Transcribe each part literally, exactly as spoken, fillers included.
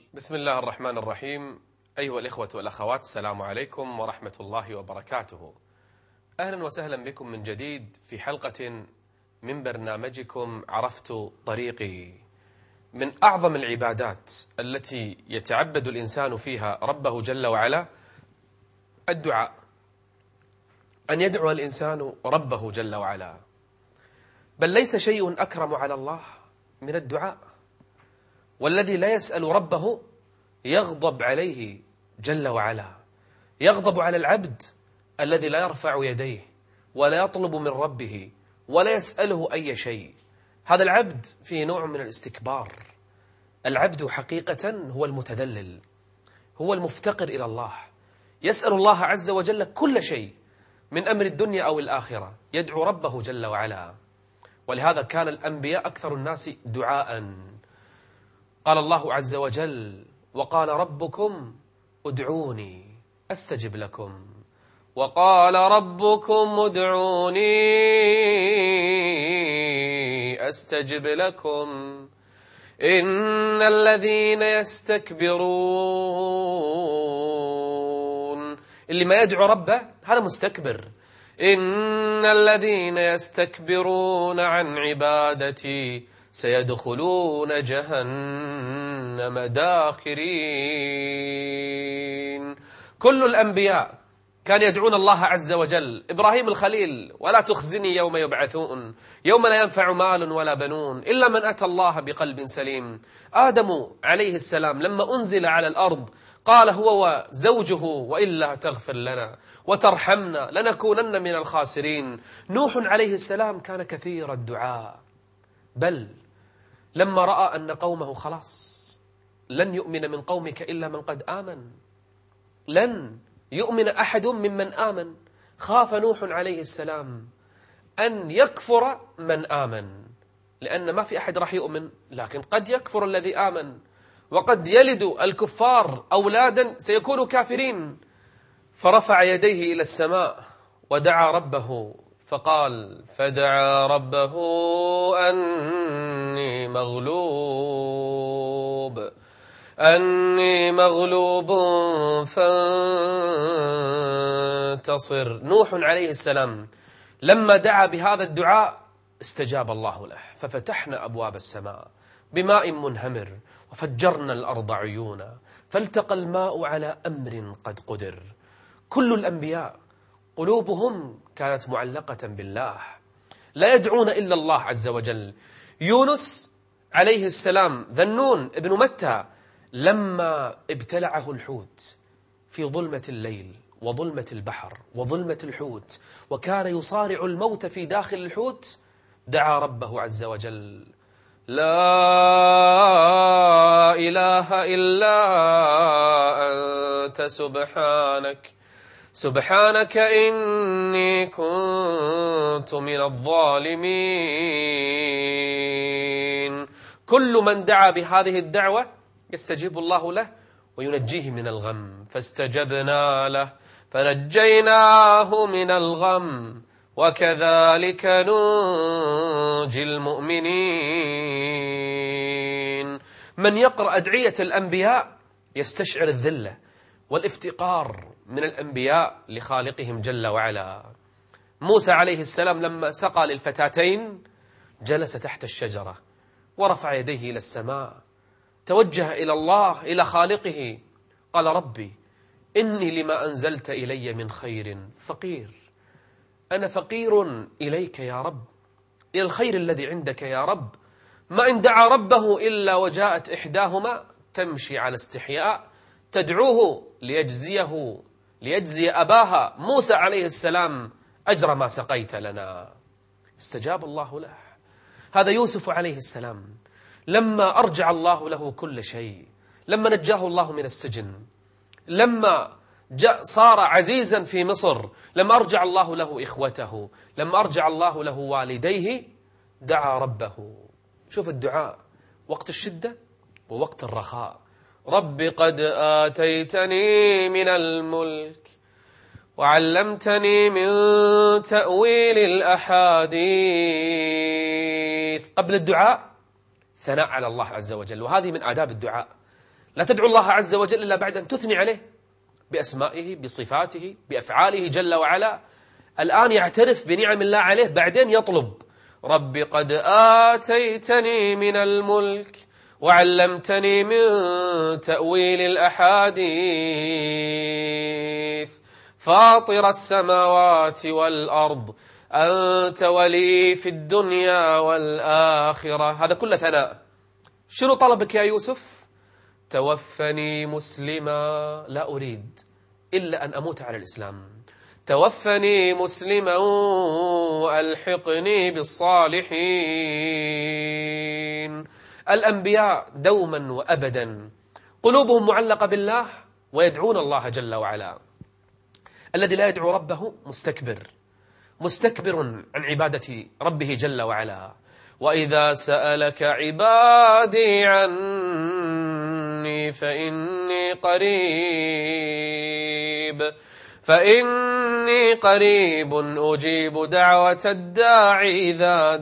بسم الله الرحمن الرحيم. أيها الإخوة والأخوات، السلام عليكم ورحمة الله وبركاته. أهلا وسهلا بكم من جديد في حلقة من برنامجكم عرفت طريقي. من أعظم العبادات التي يتعبد الإنسان فيها ربه جل وعلا الدعاء، أن يدعو الإنسان ربه جل وعلا، بل ليس شيء أكرم على الله من الدعاء. والذي لا يسأل ربه يغضب عليه جل وعلا، يغضب على العبد الذي لا يرفع يديه ولا يطلب من ربه ولا يسأله أي شيء. هذا العبد فيه نوع من الاستكبار. العبد حقيقة هو المتذلل، هو المفتقر إلى الله، يسأل الله عز وجل كل شيء من أمر الدنيا أو الآخرة، يدعو ربه جل وعلا. ولهذا كان الأنبياء أكثر الناس دعاء. قال الله عز وجل: وقال ربكم ادعوني أستجب لكم. وقال ربكم ادعوني أستجب لكم إن الذين يستكبرون، اللي ما يدعو ربه هذا مستكبر. إن الذين يستكبرون عن عبادتي سيدخلون جهنم داخرين. كل الأنبياء كان يدعون الله عز وجل. إبراهيم الخليل: ولا تخزني يوم يبعثون يوم لا ينفع مال ولا بنون إلا من أتى الله بقلب سليم. آدم عليه السلام لما أنزل على الأرض قال هو وزوجه: وإلا تغفر لنا وترحمنا لنكونن من الخاسرين. نوح عليه السلام كان كثير الدعاء، بل لما رأى أن قومه خلاص لن يؤمن من قومك إلا من قد آمن، لن يؤمن أحد ممن آمن، خاف نوح عليه السلام أن يكفر من آمن، لأن ما في أحد راح يؤمن، لكن قد يكفر الذي آمن، وقد يلد الكفار أولادا سيكونوا كافرين. فرفع يديه إلى السماء ودعا ربه فقال: فدعا ربه أني مغلوب أني مغلوب فانتصر. نوح عليه السلام لما دعا بهذا الدعاء استجاب الله له، ففتحنا أبواب السماء بماء منهمر وفجرنا الأرض عيونا فالتقى الماء على أمر قد قدر. كل الأنبياء قلوبهم كانت معلقة بالله، لا يدعون إلا الله عز وجل. يونس عليه السلام ذنون ابن متى لما ابتلعه الحوت في ظلمة الليل وظلمة البحر وظلمة الحوت وكان يصارع الموت في داخل الحوت، دعا ربه عز وجل: لا إله إلا أنت سبحانك سبحانك إني كنت من الظالمين. كل من دعا بهذه الدعوة يستجيب الله له وينجيه من الغم. فاستجبنا له فنجيناه من الغم وكذلك ننجي المؤمنين. من يقرأ أدعية الأنبياء يستشعر الذلة والافتقار من الأنبياء لخالقهم جل وعلا. موسى عليه السلام لما سقى للفتاتين جلس تحت الشجرة ورفع يديه إلى السماء، توجه إلى الله إلى خالقه، قال: ربي إني لما أنزلت إلي من خير فقير. أنا فقير إليك يا رب، إلى الخير الذي عندك يا رب. ما إن دعا ربه إلا وجاءت إحداهما تمشي على استحياء تدعوه ليجزيه ليجزي أباها موسى عليه السلام أجر ما سقيت لنا. استجاب الله له. هذا يوسف عليه السلام لما أرجع الله له كل شيء، لما نجاه الله من السجن، لما جاء صار عزيزا في مصر، لما أرجع الله له إخوته، لما أرجع الله له والديه، دعا ربه. شوف الدعاء وقت الشدة ووقت الرخاء. رب قد آتيتني من الملك وعلمتني من تأويل الأحاديث. قبل الدعاء ثناء على الله عز وجل، وهذه من آداب الدعاء. لا تدعو الله عز وجل إلا بعد أن تثني عليه بأسمائه بصفاته بأفعاله جل وعلا. الآن يعترف بنعم الله عليه، بعدين يطلب رب قد آتيتني من الملك وعلمتني من تأويل الأحاديث فاطر السماوات والأرض أنت ولي في الدنيا والآخرة. هذا كله ثناء. شنو طلبك يا يوسف؟ توفني مسلما، لا أريد إلا أن أموت على الإسلام. توفني مسلما وألحقني بالصالحين. الأنبياء دوما وأبدا قلوبهم معلقة بالله ويدعون الله جل وعلا. الذي لا يدعو ربه مستكبر، مستكبر عن عبادة ربه جل وعلا. وإذا سألك عبادي عني فإني قريب فإني قريب أجيب دعوة الداعي إذا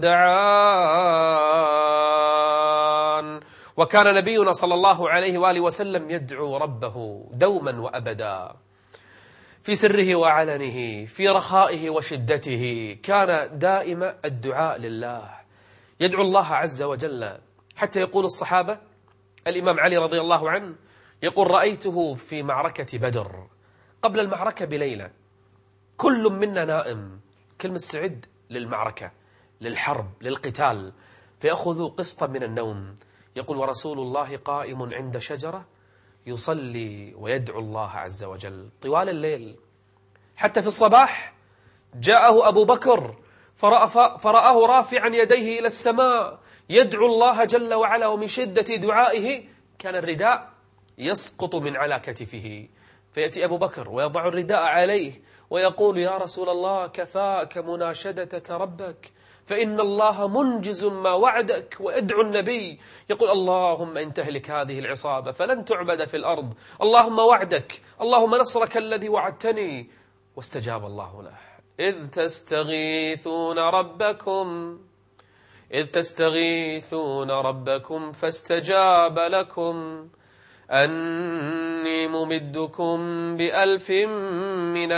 دعان. وكان نبينا صلى الله عليه وآله وسلم يدعو ربه دوما وأبدا في سره وعلنه، في رخائه وشدته، كان دائم الدعاء لله، يدعو الله عز وجل. حتى يقول الصحابة، الإمام علي رضي الله عنه يقول رأيته في معركة بدر قبل المعركة بليلة، كل منا نائم، كل مستعد للمعركة للحرب للقتال، فيأخذ قسطا من النوم. يقول ورسول الله قائم عند شجرة يصلي ويدعو الله عز وجل طوال الليل. حتى في الصباح جاءه أبو بكر فرآه رافعا يديه إلى السماء يدعو الله جل وعلا، ومن شدة دعائه كان الرداء يسقط من على كتفه، فيأتي أبو بكر ويضع الرداء عليه ويقول يا رسول الله كفاك مناشدتك ربك فإن الله منجز ما وعدك. ويدعو النبي يقول اللهم إن تهلك هذه العصابة فلن تعبد في الأرض، اللهم وعدك، اللهم نصرك الذي وعدتني. واستجاب الله له. إذ تستغيثون ربكم إذ تستغيثون ربكم فاستجاب لكم أني ممدكم بألف من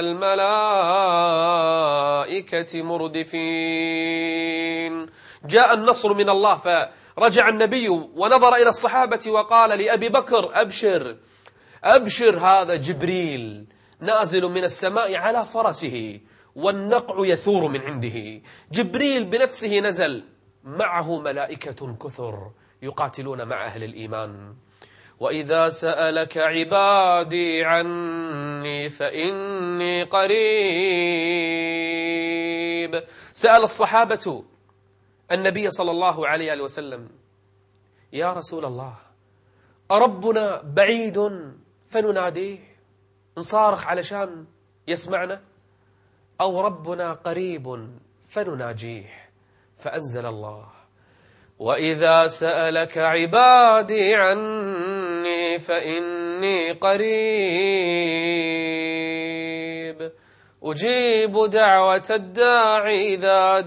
الملائكة مردفين. جاء النصر من الله، فرجع النبي ونظر إلى الصحابة وقال لأبي بكر أبشر أبشر، هذا جبريل نازل من السماء على فرسه والنقع يثور من عنده. جبريل بنفسه نزل، معه ملائكة كثر يقاتلون مع أهل الإيمان. وإذا سألك عبادي عني فإني قريب. سأل الصحابة النبي صلى الله عليه وسلم يا رسول الله أربنا بعيد فنناديه نصارخ علشان يسمعنا، أو ربنا قريب فنناجيه؟ فأنزل الله وإذا سألك عبادي عني فإني قريب أجيب دعوة الداعي إذا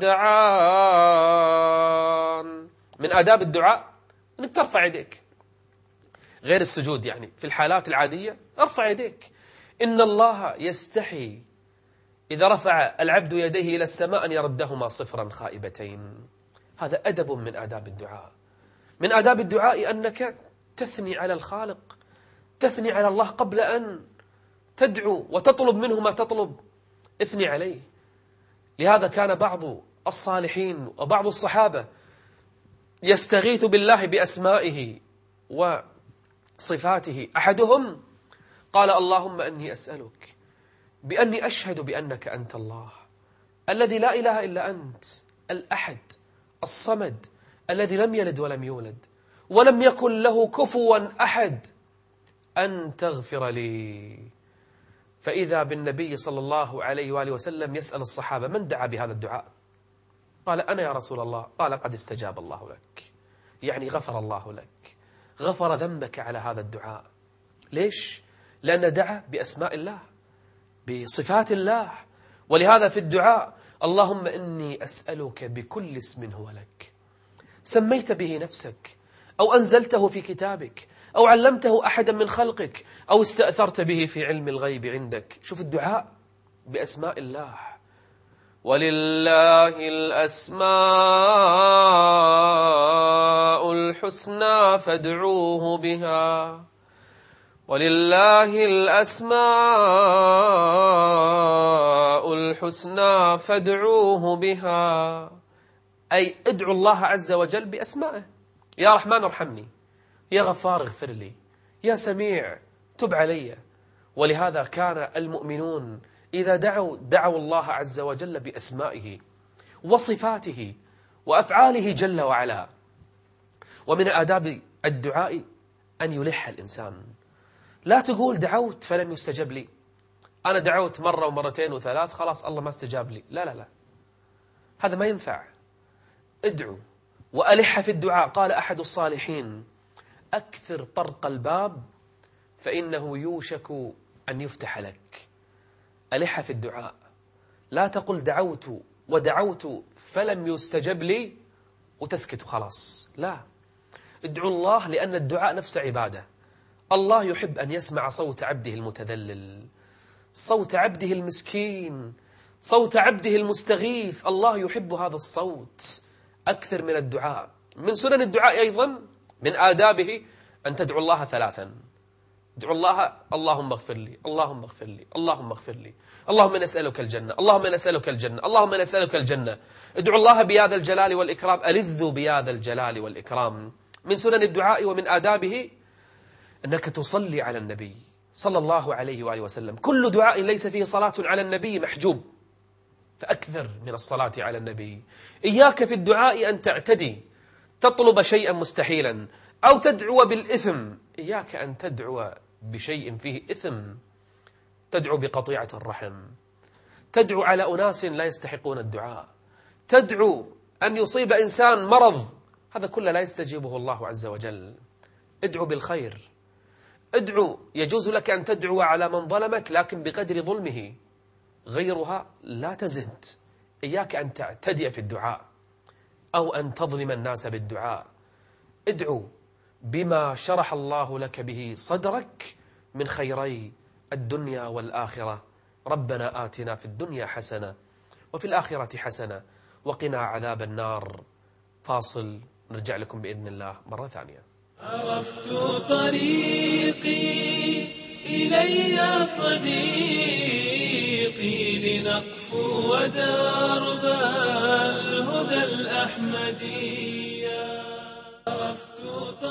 دعان. من آداب الدعاء أنك ترفع يديك، غير السجود، يعني في الحالات العادية ارفع يديك. إن الله يستحي إذا رفع العبد يديه إلى السماء أن يردهما صفرا خائبتين. هذا أدب من آداب الدعاء. من آداب الدعاء أنك تثني على الخالق، تثني على الله قبل أن تدعو وتطلب منه ما تطلب، اثني عليه. لهذا كان بعض الصالحين وبعض الصحابة يستغيث بالله بأسمائه وصفاته. أحدهم قال اللهم أني أسألك بأني أشهد بأنك أنت الله الذي لا إله إلا أنت، الأحد الصمد الذي لم يلد ولم يولد ولم يكن له كفوا أحد، أن تغفر لي. فإذا بالنبي صلى الله عليه وآله وسلم يسأل الصحابة من دعا بهذا الدعاء؟ قال أنا يا رسول الله. قال قد استجاب الله لك، يعني غفر الله لك، غفر ذنبك على هذا الدعاء. ليش؟ لأن دعا بأسماء الله بصفات الله. ولهذا في الدعاء اللهم إني أسألك بكل اسم هو لك سميت به نفسك أو أنزلته في كتابك أو علمته أحدا من خلقك أو استأثرت به في علم الغيب عندك. شوف الدعاء بأسماء الله. ولله الأسماء الحسنى فادعوه بها، ولله الأسماء الحسنى فادعوه بها، أي ادعوا الله عز وجل بأسمائه. يا رحمن ارحمني، يا غفار اغفر لي، يا سميع تب علي. ولهذا كان المؤمنون إذا دعوا دعوا الله عز وجل بأسمائه وصفاته وأفعاله جل وعلا. ومن آداب الدعاء أن يلح الإنسان. لا تقول دعوت فلم يستجب لي، أنا دعوت مرة ومرتين وثلاث خلاص الله ما استجاب لي. لا لا لا، هذا ما ينفع. ادعو وألح في الدعاء. قال أحد الصالحين: أكثر طرق الباب فإنه يوشك أن يفتح لك. ألح في الدعاء، لا تقل دعوت ودعوت فلم يستجب لي وتسكت خلاص. لا، ادعو الله، لأن الدعاء نفس عبادة. الله يحب أن يسمع صوت عبده المتذلل، صوت عبده المسكين، صوت عبده المستغيث. الله يحب هذا الصوت أكثر من الدعاء. من سنن الدعاء أيضا من آدابه أن تدعو الله ثلاثا. ادعو الله: اللهم اغفر لي، اللهم اغفر لي، اللهم اغفر لي، اللهم نسألك الجنة، اللهم نسألك الجنة، اللهم نسألك الجنة. ادعو الله بهذا الجلال والإكرام، ألذوا بهذا الجلال والإكرام. من سنن الدعاء ومن آدابه أنك تصلي على النبي صلى الله عليه وآله وسلم. كل دعاء ليس فيه صلاة على النبي محجوب، فأكثر من الصلاة على النبي. إياك في الدعاء أن تعتدي، تطلب شيئا مستحيلا أو تدعو بالإثم. إياك أن تدعو بشيء فيه إثم، تدعو بقطيعة الرحم، تدعو على أناس لا يستحقون الدعاء، تدعو أن يصيب إنسان مرض، هذا كله لا يستجيبه الله عز وجل. ادعو بالخير، ادعو. يجوز لك أن تدعو على من ظلمك لكن بقدر ظلمه، غيرها لا تزد. إياك أن تعتدي في الدعاء أو أن تظلم الناس بالدعاء. ادعو بما شرح الله لك به صدرك من خيري الدنيا والآخرة. ربنا آتنا في الدنيا حسنة وفي الآخرة حسنة وقنا عذاب النار. فاصل، نرجع لكم بإذن الله مرة ثانية. عرفت طريقي إلي صديقي، لنقفو ودرب الهدى الأحمدي. عرفت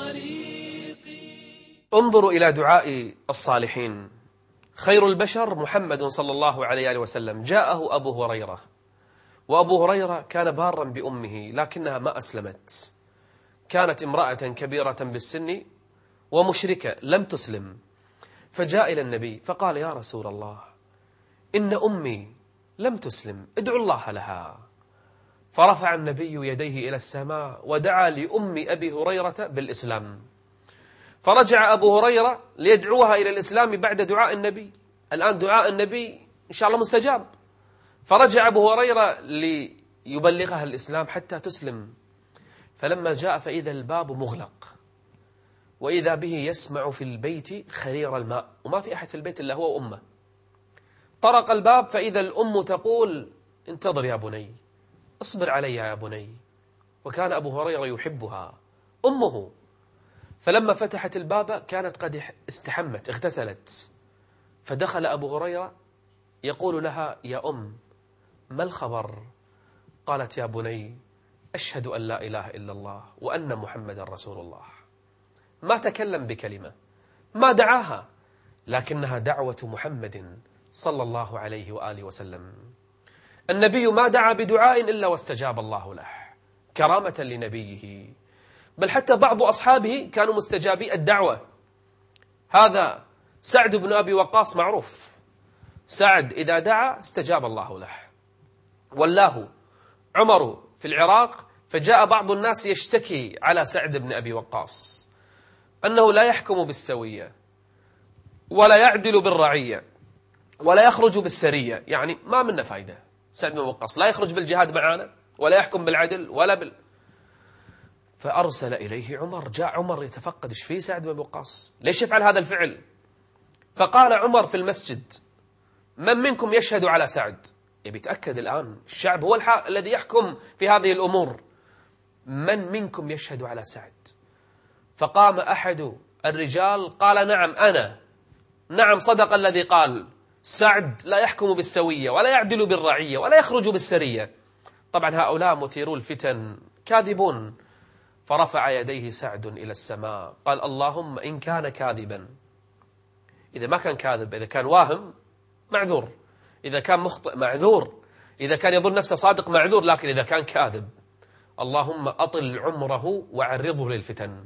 طريقي. انظروا إلى دعاء الصالحين. خير البشر محمد صلى الله عليه وسلم. جاءه أبو هريرة، وأبو هريرة كان بارا بأمه لكنها ما أسلمت. كانت امرأة كبيرة بالسن ومشركة لم تسلم، فجاء إلى النبي فقال: يا رسول الله، إن أمي لم تسلم، ادعو الله لها. فرفع النبي يديه إلى السماء ودعا لأم أبي هريرة بالإسلام. فرجع أبو هريرة ليدعوها إلى الإسلام بعد دعاء النبي. الآن دعاء النبي إن شاء الله مستجاب. فرجع أبو هريرة ليبلغها الإسلام حتى تسلم. فلما جاء فإذا الباب مغلق، وإذا به يسمع في البيت خرير الماء، وما في أحد في البيت إلا هو وأمه. طرق الباب فإذا الأم تقول: انتظر يا بني، اصبر علي يا بني. وكان أبو هريرة يحبها أمه. فلما فتحت الباب كانت قد استحمت، اغتسلت. فدخل أبو هريرة يقول لها: يا أم، ما الخبر؟ قالت: يا بني، أشهد أن لا إله إلا الله وأن محمد رسول الله. ما تكلم بكلمة، ما دعاها، لكنها دعوة محمد صلى الله عليه وآله وسلم. النبي ما دعا بدعاء إلا واستجاب الله له كرامة لنبيه. بل حتى بعض أصحابه كانوا مستجابي الدعوة. هذا سعد بن أبي وقاص معروف، سعد إذا دعا استجاب الله له. والله عمر في العراق، فجاء بعض الناس يشتكي على سعد بن أبي وقاص أنه لا يحكم بالسوية ولا يعدل بالرعية ولا يخرج بالسرية، يعني ما منا فايدة. سعد بن أبي وقاص لا يخرج بالجهاد معنا ولا يحكم بالعدل ولا بال فأرسل إليه عمر. جاء عمر يتفقد إيش فيه سعد بن أبي وقاص، ليش يفعل هذا الفعل؟ فقال عمر في المسجد: من منكم يشهد على سعد؟ يبي يتأكد الآن، الشعب هو الحق الذي يحكم في هذه الأمور. من منكم يشهد على سعد؟ فقام أحد الرجال قال: نعم أنا. نعم صدق الذي قال، سعد لا يحكم بالسوية ولا يعدل بالرعية ولا يخرج بالسرية. طبعا هؤلاء مثيرو الفتن كاذبون. فرفع يديه سعد إلى السماء قال: اللهم إن كان كاذبا، إذا ما كان كاذب، إذا كان واهم معذور، إذا كان مخطئ معذور، إذا كان يظن نفسه صادق معذور، لكن إذا كان كاذب اللهم أطل عمره وعرضه للفتن.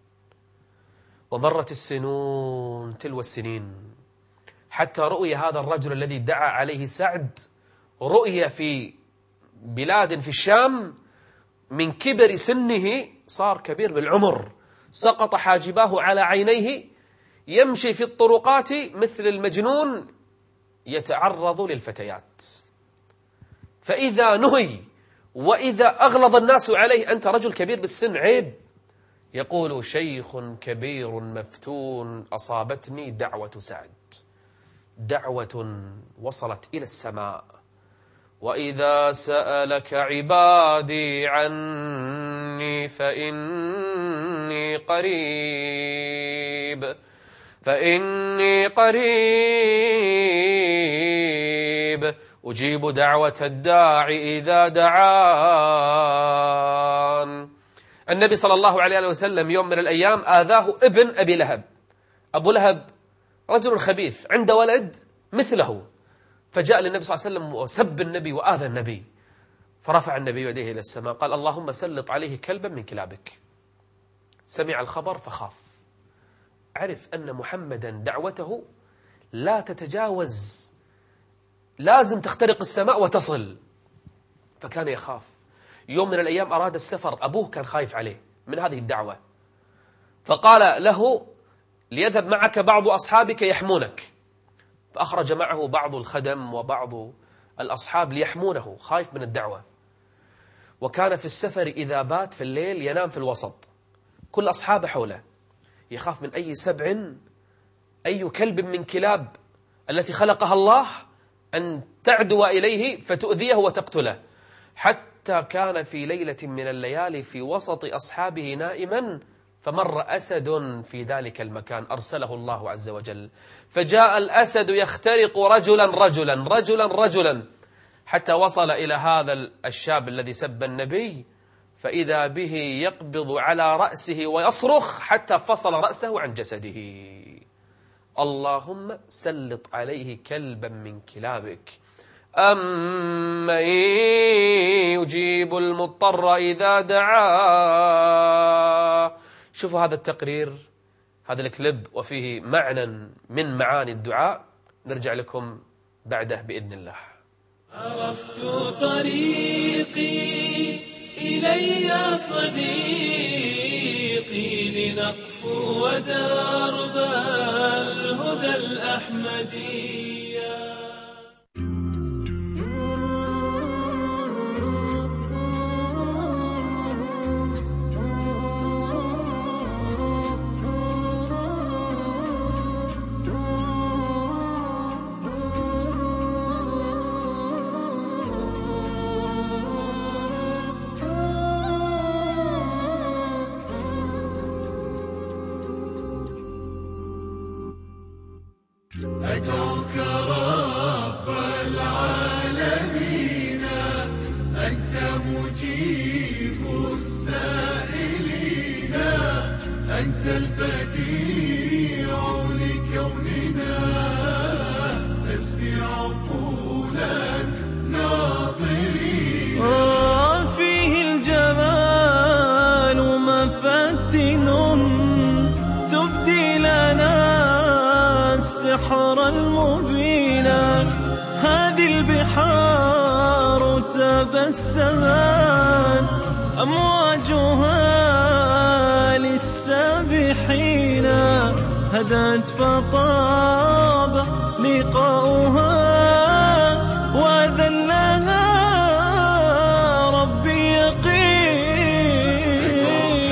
ومرت السنون تلو السنين حتى رؤي هذا الرجل الذي دعا عليه سعد، رؤي في بلاد في الشام، من كبر سنه صار كبير بالعمر، سقط حاجباه على عينيه، يمشي في الطرقات مثل المجنون يتعرض للفتيات. فإذا نهي وإذا أغلظ الناس عليه: أنت رجل كبير بالسن، عيب. يقول: شيخ كبير مفتون أصابتني دعوة سعد، دعوة وصلت إلى السماء. وإذا سألك عبادي عني فإني قريب فإني قريب أجيب دعوة الداعي إذا دعان. النبي صلى الله عليه وسلم يوم من الأيام آذاه ابن أبي لهب. أبو لهب رجل خبيث عنده ولد مثله، فجاء للنبي صلى الله عليه وسلم وسب النبي وآذى النبي. فرفع النبي يديه إلى السماء قال: اللهم سلط عليه كلبا من كلابك. سمع الخبر فخاف، عرف أن محمدا دعوته لا تتجاوز، لازم تخترق السماء وتصل، فكان يخاف. يوم من الأيام أراد السفر، أبوه كان خايف عليه من هذه الدعوة، فقال له: ليذهب معك بعض أصحابك يحمونك. فأخرج معه بعض الخدم وبعض الأصحاب ليحمونه، خايف من الدعوة. وكان في السفر إذا بات في الليل ينام في الوسط، كل أصحابه حوله، يخاف من أي سبع، أي كلب من كلاب التي خلقها الله أن تعدو إليه فتؤذيه وتقتله. حتى كان في ليلة من الليالي في وسط أصحابه نائما، فمر أسد في ذلك المكان أرسله الله عز وجل، فجاء الأسد يخترق رجلا رجلا رجلا رجلا حتى وصل إلى هذا الشاب الذي سب النبي، فإذا به يقبض على رأسه ويصرخ حتى فصل رأسه عن جسده. اللهم سلط عليه كلبا من كلابك. أمن يجيب المضطر إذا دعاه. شوفوا هذا التقرير، هذا الكليب، وفيه معنى من معاني الدعاء. نرجع لكم بعده بإذن الله. عرفت طريقي إلي صديقي، لنقفو ودرب الهدى الأحمدي. أدعوك رب العالمين، أنت مجيب السائلين، أنت البديع لكوننا، تسبي عقول الناظرين. فيه الجمال مفتن، تبدي لنا السحر المبين. هذه البحار تبسمت أمواجها للسابحين، هدت فطاب لقاؤها وذلها ربي يقين.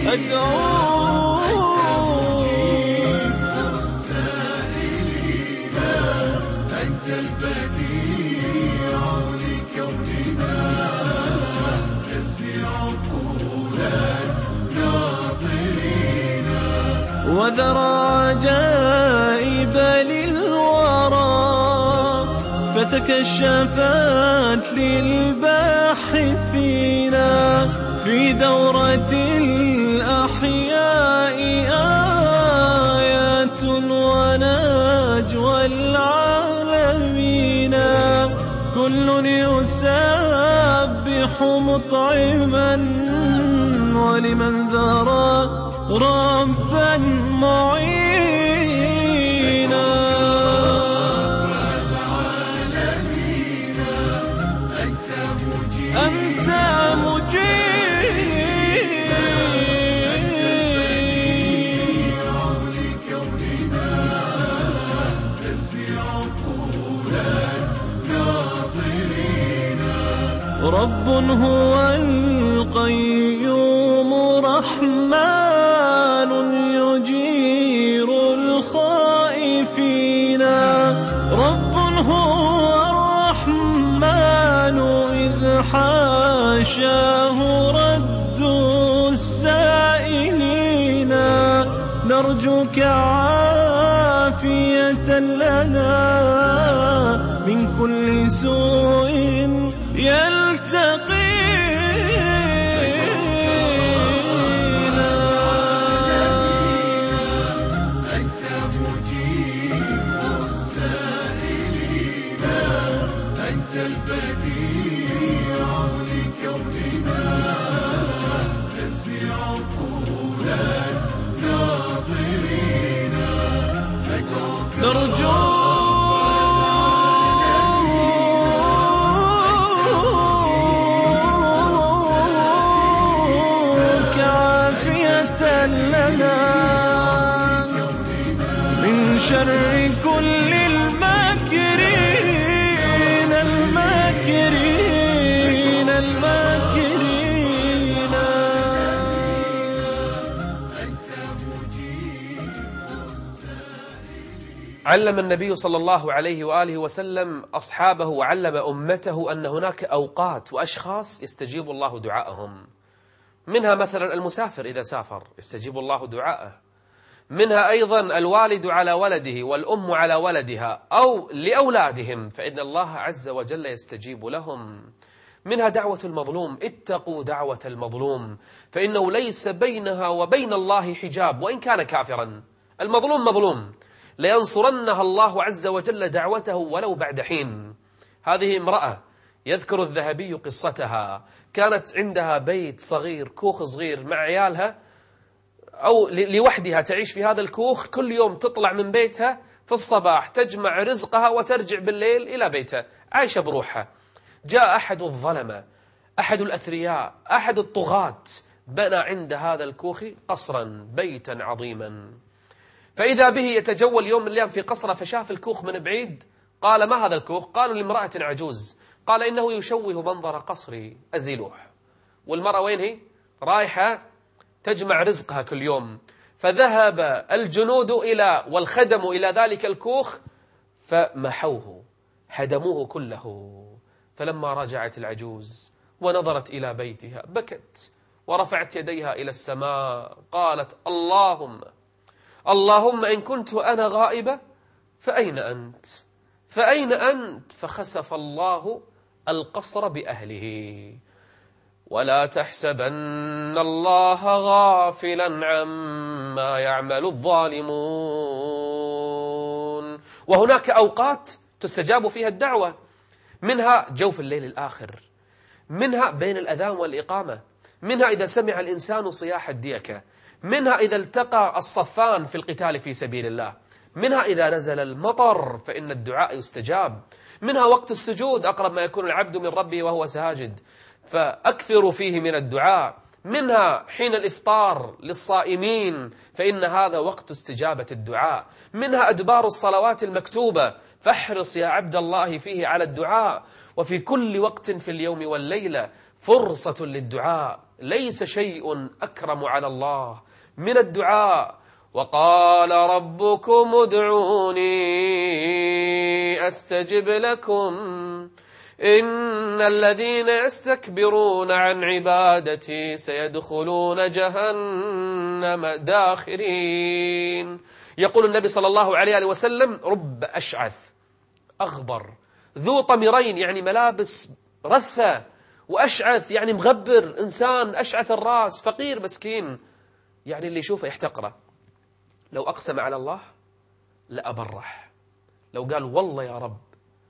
أنت البديع لكوننا تسبي عقولا ناظرين وذرى عجائب للورى فتكشفت للباحثين في دورة الأحياء آيات ونجوى العالمين كل يسبح مطعما ولمن ذرى ربا معينا أنت مجيب أنت مجيب لكوننا تسبي عقولا ناظرين رب هو القيوم رحمن يجير الخائفين رب هو الرحمن إذ حاشاه رد السائلين نرجوك عافية لنا من كل سوء يلتقينا أنت مجيب السائلين أنت البديع لكوننا تسبي عقولا ناظرين نرجو من شر كل الماكرين الماكرين الماكرين علم النبي صلى الله عليه وآله وسلم أصحابه وعلم أمته أن هناك أوقات وأشخاص يستجيب الله دعاءهم، منها مثلا المسافر إذا سافر يستجيب الله دعاءه، منها أيضا الوالد على ولده والأم على ولدها أو لأولادهم فإن الله عز وجل يستجيب لهم، منها دعوة المظلوم، اتقوا دعوة المظلوم فإنه ليس بينها وبين الله حجاب وإن كان كافرا، المظلوم مظلوم لينصرنها الله عز وجل دعوته ولو بعد حين. هذه امرأة يذكر الذهبي قصتها، كانت عندها بيت صغير، كوخ صغير مع عيالها أو لوحدها تعيش في هذا الكوخ، كل يوم تطلع من بيتها في الصباح تجمع رزقها وترجع بالليل إلى بيتها، عايشة بروحها. جاء أحد الظلمة، أحد الأثرياء، أحد الطغاة، بنى عند هذا الكوخ قصرا بيتا عظيما، فإذا به يتجول يوم من الأيام في قصره فشاف الكوخ من بعيد، قال ما هذا الكوخ؟ قالوا لامرأة عجوز، قال إنه يشوه منظر قصري أزيلوه. والمرأة وين هي؟ رايحة تجمع رزقها كل يوم، فذهب الجنود إلى والخدم إلى ذلك الكوخ فمحوه هدموه كله. فلما رجعت العجوز ونظرت إلى بيتها بكت ورفعت يديها إلى السماء قالت اللهم اللهم إن كنت أنا غائبة فأين أنت؟ فأين أنت؟ فخسف الله القصر بأهله. ولا تحسبن الله غافلا عما يعمل الظالمون. وهناك أوقات تستجاب فيها الدعوة، منها جوف الليل الآخر، منها بين الأذان والإقامة، منها إذا سمع الإنسان صياح الديكة، منها إذا التقى الصفان في القتال في سبيل الله، منها إذا نزل المطر فإن الدعاء يستجاب، منها وقت السجود أقرب ما يكون العبد من ربه وهو ساجد فأكثروا فيه من الدعاء، منها حين الإفطار للصائمين فإن هذا وقت استجابة الدعاء، منها أدبار الصلوات المكتوبة فاحرص يا عبد الله فيه على الدعاء، وفي كل وقت في اليوم والليلة فرصة للدعاء. ليس شيء أكرم على الله من الدعاء. وقال ربكم ادعوني أستجب لكم إن الذين يستكبرون عن عبادتي سيدخلون جهنم داخرين. يقول النبي صلى الله عليه وسلم: رب أشعث أغبر ذو طمرين، يعني ملابس رثة، وأشعث يعني مغبر، إنسان أشعث الرأس، فقير مسكين، يعني اللي يشوفه يحتقره. لو أقسم على الله لأبرح، لو قال والله يا رب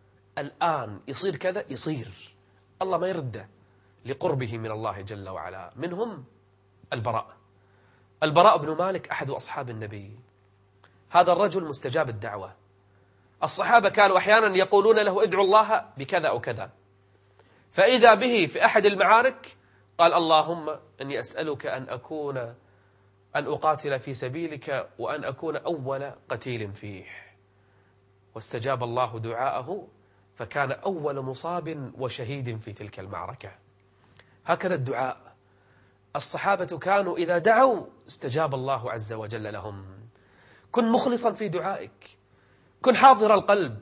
الآن يصير كذا يصير، الله ما يرده لقربه من الله جل وعلا. منهم البراء البراء بن مالك أحد أصحاب النبي. هذا الرجل مستجاب الدعوة. الصحابة كانوا أحيانا يقولون له ادعو الله بكذا أو كذا، فإذا به في أحد المعارك قال: اللهم أني أسألك أن أكون أن أقاتل في سبيلك وأن أكون أول قتيل فيه. واستجاب الله دعاءه فكان أول مصاب وشهيد في تلك المعركة. هكذا الدعاء. الصحابة كانوا إذا دعوا استجاب الله عز وجل لهم. كن مخلصا في دعائك، كن حاضر القلب.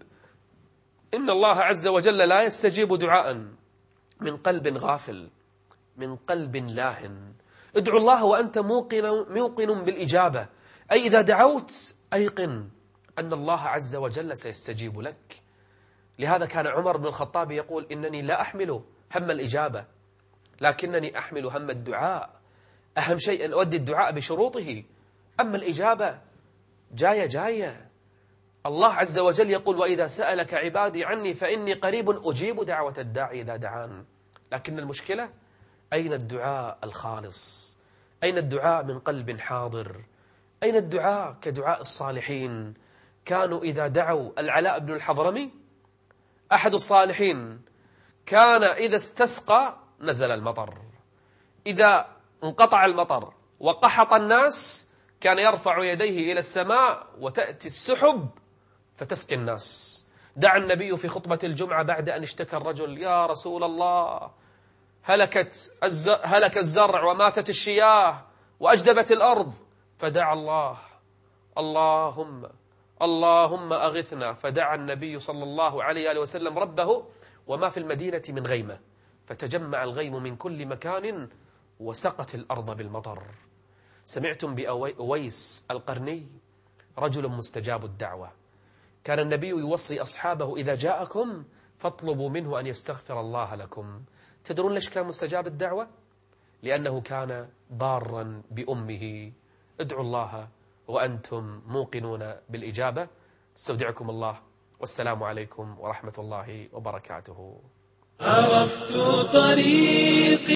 إن الله عز وجل لا يستجيب دعاء من قلب غافل، من قلب لاهن. ادعو الله وأنت موقن, موقن بالإجابة، أي إذا دعوت أيقن أن الله عز وجل سيستجيب لك. لهذا كان عمر بن الخطاب يقول: إنني لا أحمل هم الإجابة لكنني أحمل هم الدعاء. أهم شيء أن أؤدي الدعاء بشروطه، أما الإجابة جاية جاية. الله عز وجل يقول: وإذا سألك عبادي عني فإني قريب أجيب دعوة الداعي إذا دعان. لكن المشكلة أين الدعاء الخالص؟ أين الدعاء من قلب حاضر؟ أين الدعاء كدعاء الصالحين؟ كانوا إذا دعوا. العلاء بن الحضرمي أحد الصالحين كان إذا استسقى نزل المطر، إذا انقطع المطر وقحط الناس كان يرفع يديه إلى السماء وتأتي السحب فتسقي الناس. دعا النبي في خطبة الجمعة بعد أن اشتكى الرجل: يا رسول الله هلكت الز... هلك الزرع وماتت الشياه وأجدبت الأرض، فدعا الله: اللهم اللهم أغثنا. فدعا النبي صلى الله عليه وسلم ربه وما في المدينة من غيمة، فتجمع الغيم من كل مكان وسقت الأرض بالمطر. سمعتم بأويس القرني؟ رجل مستجاب الدعوة. كان النبي يوصي أصحابه: إذا جاءكم فاطلبوا منه أن يستغفر الله لكم. تدرون ليش كان مستجاب الدعوة؟ لأنه كان بارا بأمه. ادعوا الله وأنتم موقنون بالإجابة. استودعكم الله، والسلام عليكم ورحمة الله وبركاته. عرفت طريقي